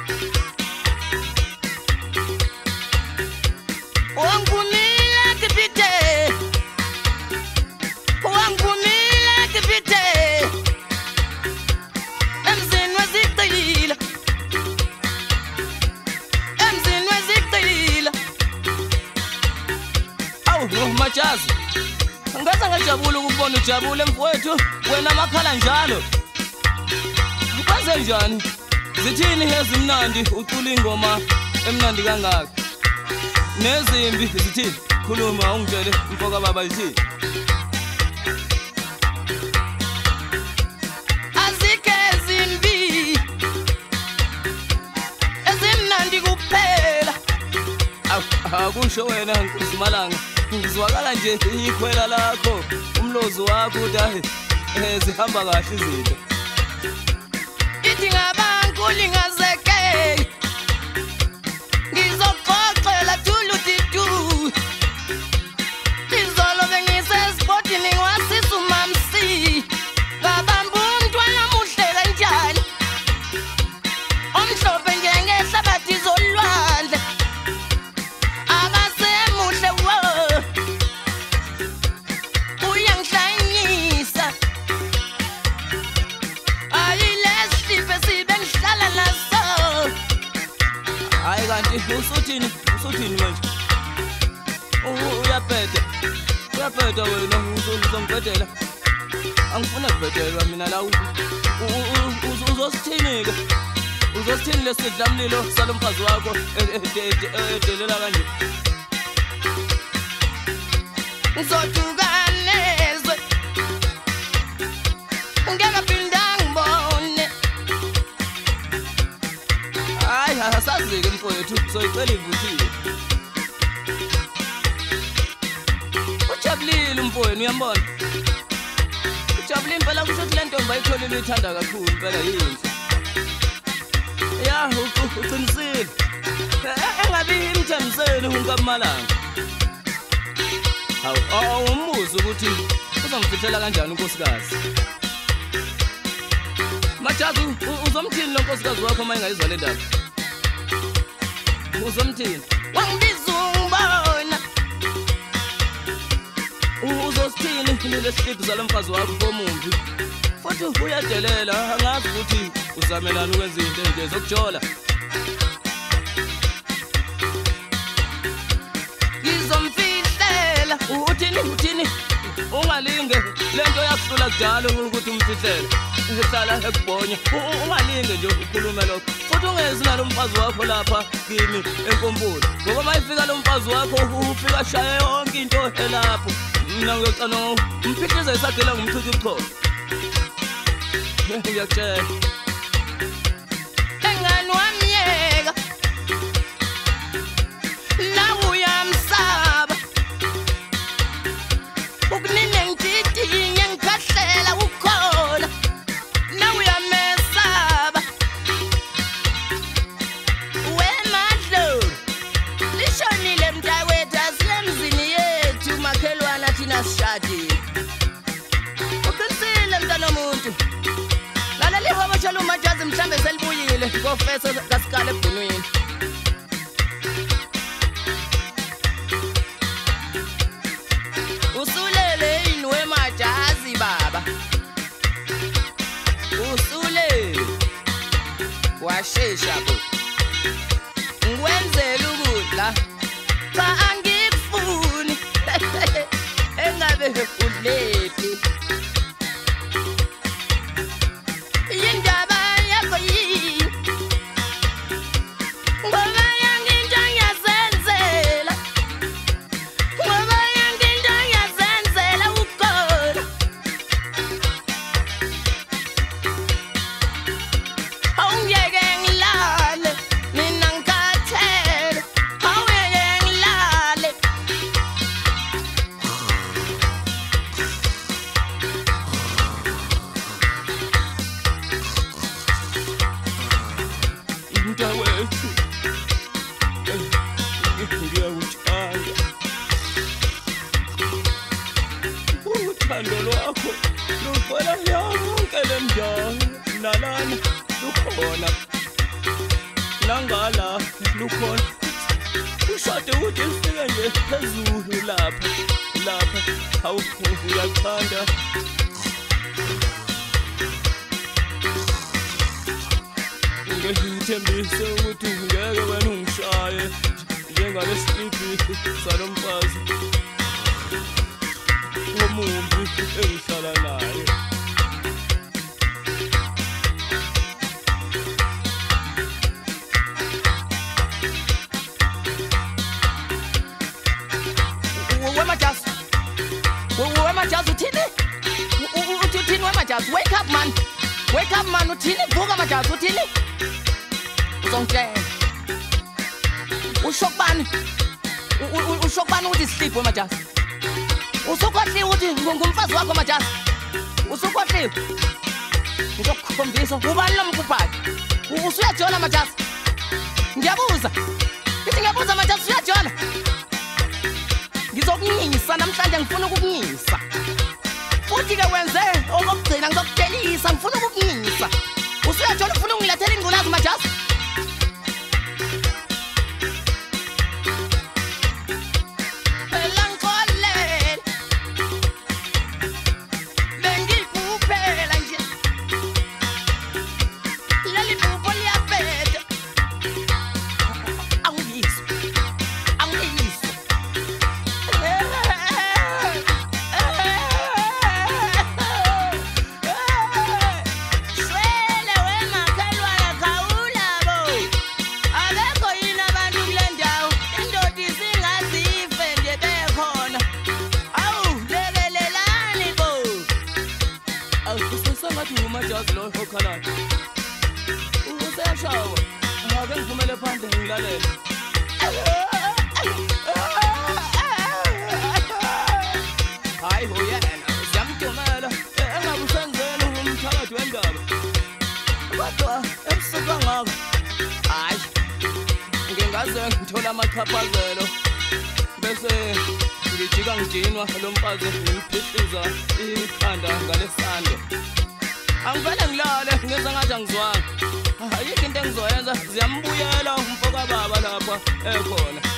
Majazi ngase ngajabula ukubona ujabule mfowethu wena makhala njalo kwenze njani zithini ezimnandi ucula ingoma emnandi kangaka nezimbi zithini khuluma ungitshele mfoka baba yithini azike ezimbi ezimnandi kuphela akusho wena nkuzimalanga ngizwakala nje ikhwela lakho umlozi wakho uthi zihamba kahle izinto ithi ngabantu lingazeke ngizoxoxela thuludidu izolo bengisesipotini ngiwasisa umamsi ngabamba umntwana muhle kanjani omhlophe njengehlabathi zolwandle akasemuhle wo uyangihlanyisa ayilesipe sibe ngihlala naso hayi kanti usuthini manje uyaphetha wena uzongibhedela angifuna kubhedelwa mina la uzosithini-ke uzosithini lesidlamlilo salomfazi wakho edelela kanje ngizothukanezwe ngekaphinda ngibone hayi asazi-ke mfowethu soyicela ivuthiwe ujabulile umfowenu uyambona ujabulile impela kusho ukuthi le ntombi ayitholile uyithanda kakhulu impela yinhle ya uqinisile engabi imthembiseni unkamalanga awumbuze ukuthi uzongifihlela kanjani unkosikazi Majazi uzomthini lo nkosikazi wakho uma engayizwa le ndaba uzomthini wangibiza ungibona uzosithini lesihlidu salomfazi wakho komumbi futhi uyadelela angazi ukuthi uzamelana ukwenza izinto nje zokujola ngizomfihlela uthini ungalinge lento yakuhlula kujalo ukuthi umfihlele uhlala ekubhonya ungalinge nje ukhulume lokho futhi ungezi nalo mfazi wakho lapha kimi enkompulo ngoba mayifika lo mfazi wakho ufika shaya yonke into elapho mina ngiyocana umphihlize isagela ngumchitha ubuchopho ngiyakutshela engani wamyeka la uyamsaba ukunine ngididinye ngikhahlela ukhona na uyamesaba wemadlo lishonile mntakwethu asilemzini yethu makhelwana thina sishadile uqinisile mntanomuntu laleliwe abashalo Majazi mhlambe selibuyile ngofeso kasikale ebhunwini usulele yini weMajazi baba usulele washesha bo ngiwenzela ukudla cha angikufuni engabe udlephi indaba yakho yini ngoba yanginto ngiyazenzela ngoba yanginto ngiyazenzela ukhona awungiyeke ngilale mina ngikhathele lukhona ushade ude ufike nje phezulu lapha hawu uyakhanda ngithembise ukuthi ngeke wena ungishaye njengalesiqibi salomfazi omumbi engihlala naye Wemajazi uthini? Uthini wemajazi? Wake up man uthini? Vuka majazi uthini? Uzongitshela. Ushokubani ukuthi sleep wemajazi. Usukhohliwe ukuthi ngumfazi wakho majazi. Usukhohliwe. Ngizokukhombisa ubani lo mkhuphathi. Usuyajona majazi. Ngiyabuza majazi usuyajona. Ngizokunyisa namhlanje ngifuna ukukunyisa. Futhi ke wenze okugcina ngizokudelisa ngifuna ukukunyisa. Usuyajona ufuna ungilethela ingculazi majazi. Usayashawa ake ngivumele phandle ngilalele hayi hoyena siyamdumela engabe usenzela umthakathi wendaba kodwa ebusuku ngako hayi ngingaze ngithola amachaphazelo bese ngijika ngijinwa lo mfazi ngiphihliza ikhanda ngalesando angivele ngilale ngenza ngathi angizwanga ayikho into engizoyenza ziyambuyela umfoka baba lapha ekhona